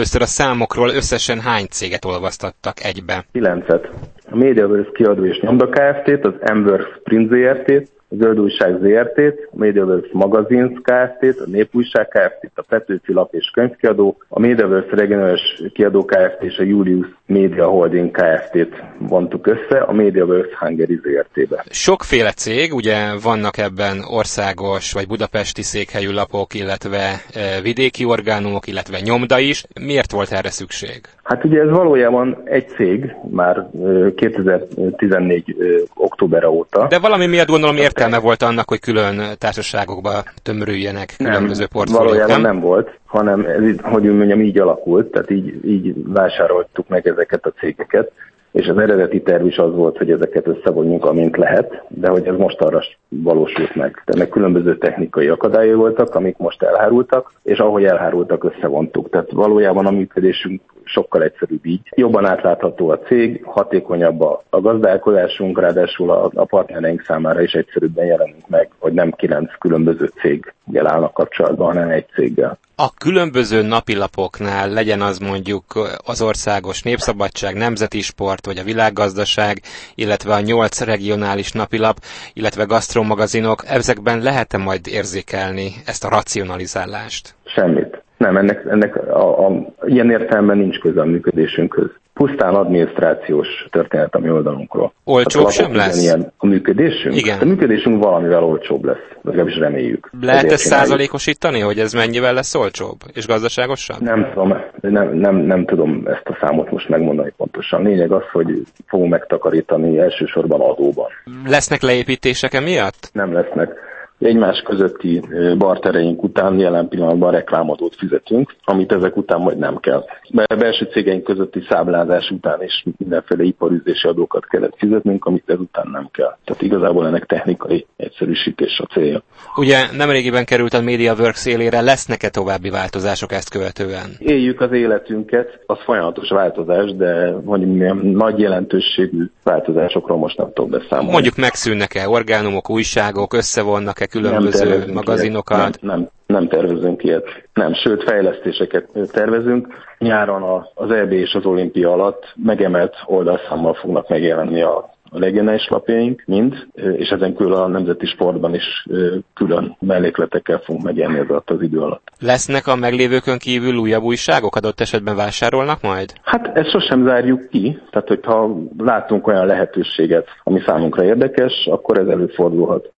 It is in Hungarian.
Először a számokról összesen hány céget olvasztattak egybe? 9-et. A Mediaverse kiadó és nyomda Kft-t, az Amworks Print Zrt-t, a Zöld Újság Zrt-t, a Mediaverse Magazines Kft-t, a Népújság Kft-t, a Petőfi Lap és Könyvkiadó, a Mediaverse Regionális Kiadó Kft. És a Julius Media Holding Kft-t vontuk össze a Mediaverse Hungary Zrt-be. Sokféle cég, ugye vannak ebben országos vagy budapesti székhelyű lapok, illetve vidéki orgánumok, illetve nyomda is. Miért volt erre szükség? Hát ugye ez valójában egy cég, már 2014. október óta. De valami miatt gondolom értelme volt annak, hogy külön társaságokba tömörüljenek különböző portfóliók, valójában nem volt, hanem ez, hogy mondjam, így alakult, tehát így vásároltuk meg ezeket a cégeket, és az eredeti terv is az volt, hogy ezeket összevonjunk, amint lehet, de hogy ez most arra valósult meg. Tehát különböző technikai akadályok voltak, amik most elhárultak, és ahogy elhárultak, összevontuk. Tehát valójában a működésünk sokkal egyszerűbb így. Jobban átlátható a cég, hatékonyabb a gazdálkodásunk, ráadásul a partnereink számára is egyszerűbben jelenünk meg, hogy nem 9 különböző céggel állnak kapcsolatban, hanem egy céggel. A különböző napilapoknál, legyen az mondjuk az Országos Népszabadság, Nemzeti Sport vagy a Világgazdaság, illetve a 8 regionális napilap, illetve gasztromagazinok, ezekben lehet-e majd érzékelni ezt a racionalizálást? Semmit. Nem, ennek ilyen értelemben nincs köze a működésünkhöz. Pusztán adminisztrációs történet a mi oldalunkról. Olcsóbb sem lesz? Ilyen a működésünk? Igen. A működésünk valamivel olcsóbb lesz, legalábbis reméljük. Lehet ezt százalékosítani, hogy ez mennyivel lesz olcsóbb és gazdaságosabb? Nem tudom ezt a számot most megmondani pontosan. Lényeg az, hogy fogunk megtakarítani elsősorban adóban. Lesznek leépítések emiatt? Nem lesznek. Egymás közötti bartereink után jelen pillanatban reklámadót fizetünk, amit ezek után majd nem kell. Mert a belső cégeink közötti számlázás után is mindenféle iparűzési adókat kellett fizetnünk, amit ezután nem kell. Tehát igazából ennek technikai egyszerűsítés a célja. Ugye nemrégiben került a MediaWorks élére, lesznek-e további változások ezt követően? Éljük az életünket, az folyamatos változás, de mondjuk nagy jelentőségű változásokról most nem tudok beszámolni. Mondjuk megszűnnek-e orgánumok, újságok, összevonnak-e különböző magazinokat? Nem tervezünk ilyet. Nem, sőt fejlesztéseket tervezünk. Nyáron az EB és az olimpia alatt megemelt oldalszámmal fognak megjelenni a regionális lapjaink mind, és ezen külön a nemzeti sportban is külön mellékletekkel fogunk megjelenni az idő alatt. Lesznek a meglévőkön kívül újabb újságok, adott esetben vásárolnak majd? Hát ezt sosem zárjuk ki, tehát hogyha látunk olyan lehetőséget, ami számunkra érdekes, akkor ez előfordulhat.